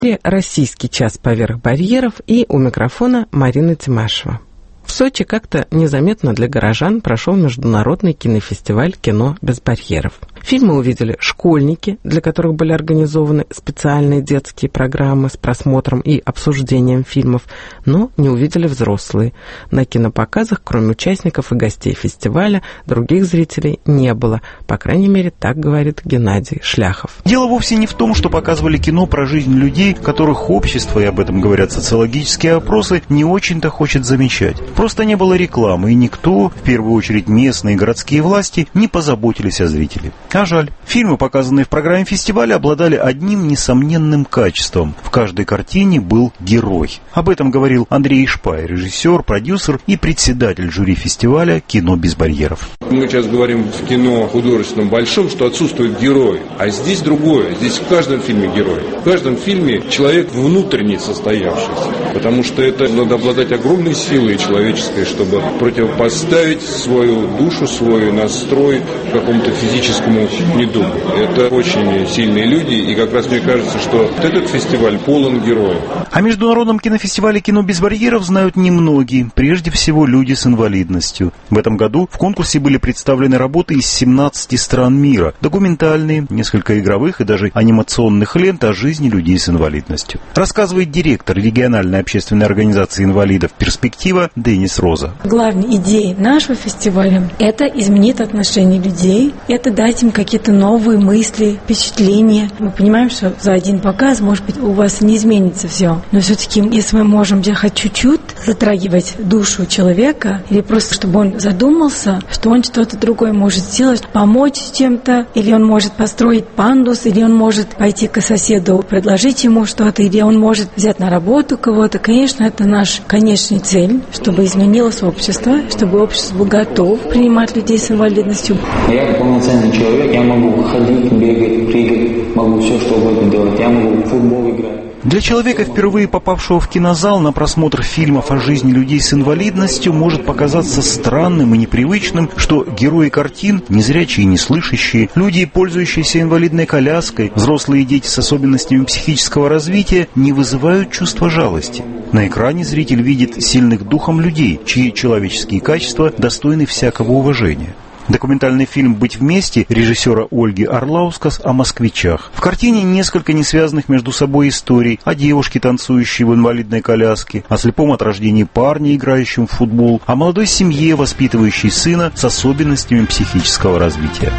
Российский час поверх барьеров, и у микрофона Марина Тимашева. В Сочи как-то незаметно для горожан прошел международный кинофестиваль «Кино без барьеров». Фильмы увидели школьники, для которых были организованы специальные детские программы с просмотром и обсуждением фильмов, но не увидели взрослые. На кинопоказах, кроме участников и гостей фестиваля, других зрителей не было. По крайней мере, так говорит Геннадий Шляхов. Дело вовсе не в том, что показывали кино про жизнь людей, которых общество, и об этом говорят социологические опросы, не очень-то хочет замечать. Просто не было рекламы, и никто, в первую очередь местные и городские власти, не позаботились о зрителе. А жаль. Фильмы, показанные в программе фестиваля, обладали одним несомненным качеством. В каждой картине был герой. Об этом говорил Андрей Шпай, режиссер, продюсер и председатель жюри фестиваля «Кино без барьеров». Мы сейчас говорим в кино художественном большом, что отсутствует герой. А здесь другое. Здесь в каждом фильме герой. В каждом фильме человек внутренне состоявшийся. Потому что это надо обладать огромной силой человеческой, чтобы противопоставить свою душу, свой настрой какому-то физическому недугу. Это очень сильные люди, и как раз мне кажется, что этот фестиваль полон героев. О международном кинофестивале «Кино без барьеров» знают немногие, прежде всего люди с инвалидностью. В этом году в конкурсе были представлены работы из 17 стран мира, документальные, несколько игровых и даже анимационных лент о жизни людей с инвалидностью. Рассказывает директор региональной общественной организации инвалидов «Перспектива» Денис Роза. Главной идеей нашего фестиваля – это изменить отношение людей, это дать им какие-то новые мысли, впечатления. Мы понимаем, что за один показ, может быть, у вас не изменится все. Но все-таки, если мы можем хоть чуть-чуть затрагивать душу человека, или просто чтобы он задумался, что он что-то другое может сделать, помочь чем-то, или он может построить пандус, или он может пойти к соседу, предложить ему что-то, или он может взять на работу кого-то. Конечно, это наша конечная цель, чтобы изменилось общество, чтобы общество было готово принимать людей с инвалидностью. Я полноценный человек, я могу ходить, бегать, прыгать, могу все, что угодно делать, я могу в футбол играть. Для человека, впервые попавшего в кинозал на просмотр фильмов о жизни людей с инвалидностью, может показаться странным и непривычным, что герои картин, незрячие и неслышащие, люди, пользующиеся инвалидной коляской, взрослые дети с особенностями психического развития, не вызывают чувства жалости. На экране зритель видит сильных духом людей, чьи человеческие качества достойны всякого уважения. Документальный фильм «Быть вместе» режиссера Ольги Арлаускас о москвичах. В картине несколько несвязанных между собой историй о девушке, танцующей в инвалидной коляске, о слепом от рождения парне, играющем в футбол, о молодой семье, воспитывающей сына с особенностями психического развития.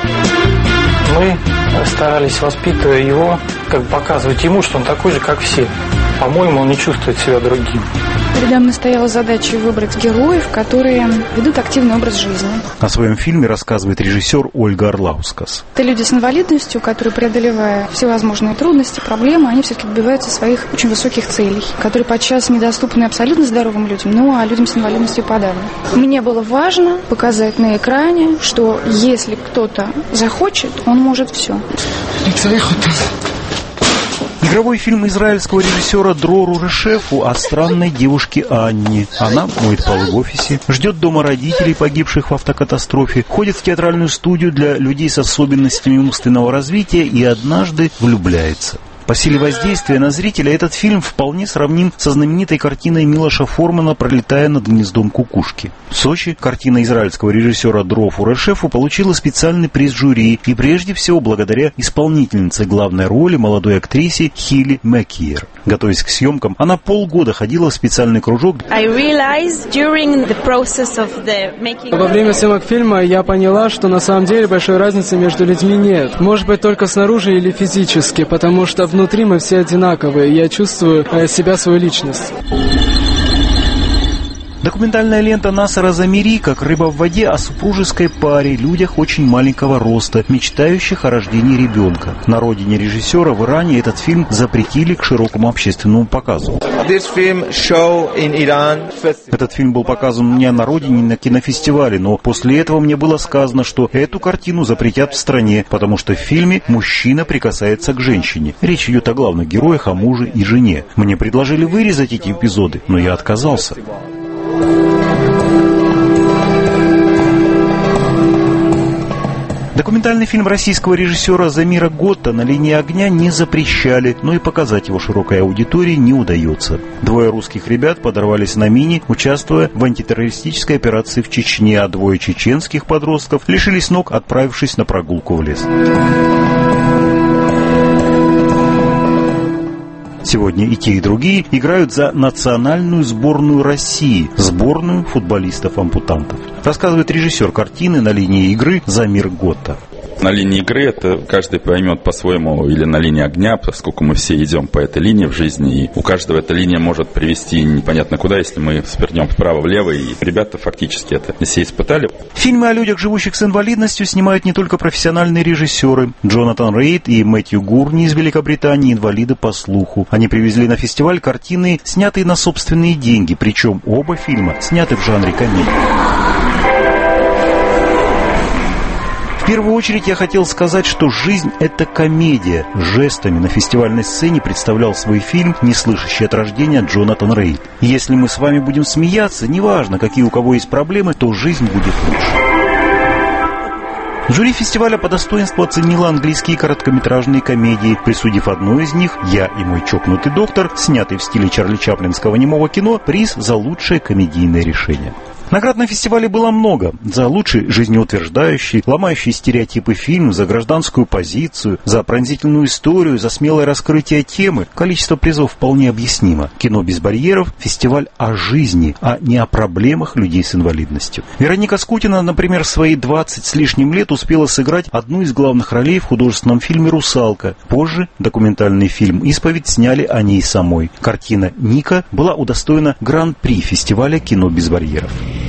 Мы старались, воспитывая его, показывать ему, что он такой же, как все. По-моему, он не чувствует себя другим. Передо мной стояла задача выбрать героев, которые ведут активный образ жизни. О своем фильме рассказывает режиссер Ольга Арлаускас. Это люди с инвалидностью, которые, преодолевая всевозможные трудности, проблемы, они все-таки добиваются своих очень высоких целей, которые подчас недоступны абсолютно здоровым людям, а людям с инвалидностью подавно. Мне было важно показать на экране, что если кто-то захочет, он может все. Игровой фильм израильского режиссера Дрору Решефу о странной девушке Анне. Она моет полы в офисе, ждет дома родителей, погибших в автокатастрофе, ходит в театральную студию для людей с особенностями умственного развития и однажды влюбляется. По силе воздействия на зрителя этот фильм вполне сравним со знаменитой картиной Милоша Формана «Пролетая над гнездом кукушки». В Сочи картина израильского режиссера Дрору Решефу получила специальный приз жюри, и прежде всего благодаря исполнительнице главной роли, молодой актрисе Хилли Маккиер. Готовясь к съемкам, она полгода ходила в специальный кружок. Во время съемок фильма я поняла, что на самом деле большой разницы между людьми нет. Может быть, только снаружи или физически, потому что внутри мы все одинаковые, и я чувствую себя, свою личность. Документальная лента Насера Замири «Как рыба в воде» о супружеской паре, людях очень маленького роста, мечтающих о рождении ребенка. На родине режиссера в Иране этот фильм запретили к широкому общественному показу. Этот фильм был показан у меня на родине на кинофестивале, но после этого мне было сказано, что эту картину запретят в стране, потому что в фильме мужчина прикасается к женщине. Речь идет о главных героях, о муже и жене. Мне предложили вырезать эти эпизоды, но я отказался. Документальный фильм российского режиссера Замира Готта «На линии огня» не запрещали, но и показать его широкой аудитории не удается. 2 русских ребят подорвались на мине, участвуя в антитеррористической операции в Чечне, а 2 чеченских подростков лишились ног, отправившись на прогулку в лес. Сегодня и те, и другие играют за национальную сборную России, сборную футболистов-ампутантов. Рассказывает режиссер картины «На линии игры» Замир Готта. На линии игры это каждый поймет по-своему, или на линии огня, поскольку мы все идем по этой линии в жизни, и у каждого эта линия может привести непонятно куда, если мы свернем вправо-влево, и ребята фактически это все испытали. Фильмы о людях, живущих с инвалидностью, снимают не только профессиональные режиссеры. Джонатан Рейд и Мэтью Гурни из Великобритании — инвалиды по слуху. Они привезли на фестиваль картины, снятые на собственные деньги, причем оба фильма сняты в жанре комедии. В первую очередь я хотел сказать, что жизнь – это комедия. Жестами на фестивальной сцене представлял свой фильм «Неслышащий от рождения» Джонатан Рейд. Если мы с вами будем смеяться, неважно, какие у кого есть проблемы, то жизнь будет лучше. Жюри фестиваля по достоинству оценило английские короткометражные комедии, присудив одну из них «Я и мой чокнутый доктор», снятый в стиле Чарли Чаплинского немого кино, приз за лучшее комедийное решение. Наград на фестивале было много. За лучший жизнеутверждающий, ломающий стереотипы фильм, за гражданскую позицию, за пронзительную историю, за смелое раскрытие темы. Количество призов вполне объяснимо. Кино без барьеров – фестиваль о жизни, а не о проблемах людей с инвалидностью. Вероника Скутина, например, в свои 20 с лишним лет успела сыграть одну из главных ролей в художественном фильме «Русалка». Позже документальный фильм «Исповедь» сняли о ней самой. Картина «Ника» была удостоена гран-при фестиваля «Кино без барьеров».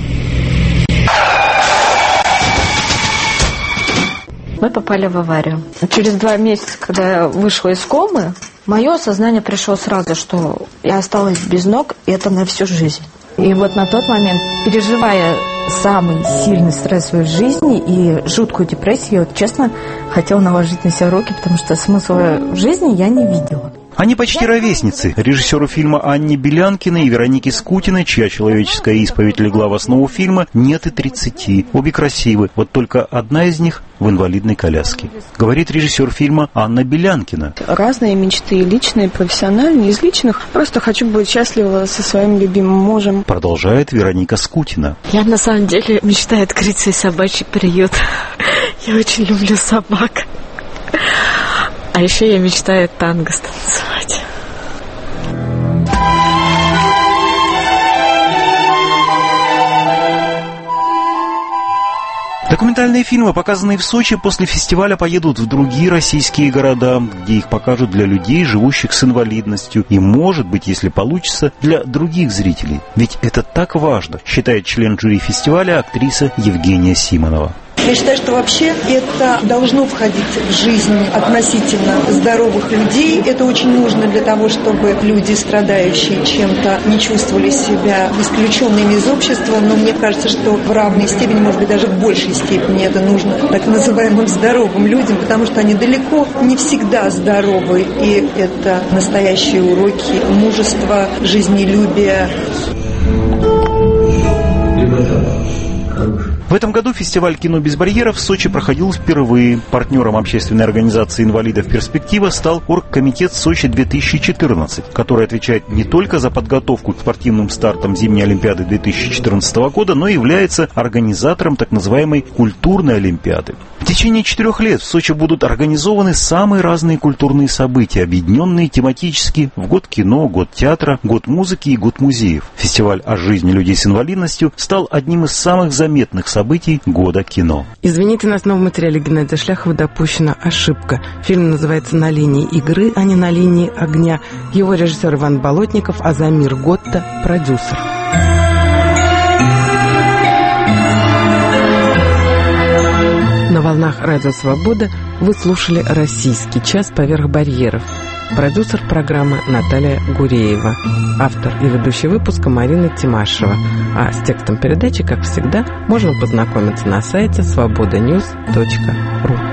Мы попали в аварию. Через 2 месяца, когда я вышла из комы, мое сознание пришло сразу, что я осталась без ног, и это на всю жизнь. И вот на тот момент, переживая самый сильный стресс в своей жизни и жуткую депрессию, я вот, честно хотела наложить на себя руки, потому что смысла в жизни я не видела. Они почти ровесницы. Режиссеру фильма Анне Белянкиной и Веронике Скутиной, чья человеческая исповедь легла в основу фильма, нет и 30. Обе красивы, вот только одна из них в инвалидной коляске. Говорит режиссер фильма Анна Белянкина. Разные мечты, личные, профессиональные, из личных. Просто хочу быть счастлива со своим любимым мужем. Продолжает Вероника Скутина. Я на самом деле мечтаю открыть свой собачий приют. Я очень люблю собак. А еще я мечтаю танго станцевать. Документальные фильмы, показанные в Сочи, после фестиваля поедут в другие российские города, где их покажут для людей, живущих с инвалидностью. И, может быть, если получится, для других зрителей. Ведь это так важно, считает член жюри фестиваля актриса Евгения Симонова. Я считаю, что вообще это должно входить в жизнь относительно здоровых людей. Это очень нужно для того, чтобы люди, страдающие чем-то, не чувствовали себя исключенными из общества. Но мне кажется, что в равной степени, может быть, даже в большей степени это нужно так называемым здоровым людям, потому что они далеко не всегда здоровы. И это настоящие уроки мужества, жизнелюбия. В этом году фестиваль «Кино без барьеров» в Сочи проходил впервые. Партнером общественной организации инвалидов «Перспектива» стал Оргкомитет Сочи-2014, который отвечает не только за подготовку к спортивным стартам зимней Олимпиады 2014 года, но и является организатором так называемой культурной Олимпиады. В течение 4 лет в Сочи будут организованы самые разные культурные события, объединенные тематически в год кино, год театра, год музыки и год музеев. Фестиваль о жизни людей с инвалидностью стал одним из самых заметных событий года кино. Извините, нас в новом материале Геннадия Шляхова допущена ошибка. Фильм называется «На линии игры», а не «На линии огня». Его режиссер Иван Болотников, а Замир Готта – продюсер. На волнах «Радио Свобода» вы слушали «Российский час поверх барьеров». Продюсер программы Наталья Гуреева. Автор и ведущий выпуска Марина Тимашева. А с текстом передачи, как всегда, можно познакомиться на сайте svobodanews.ru.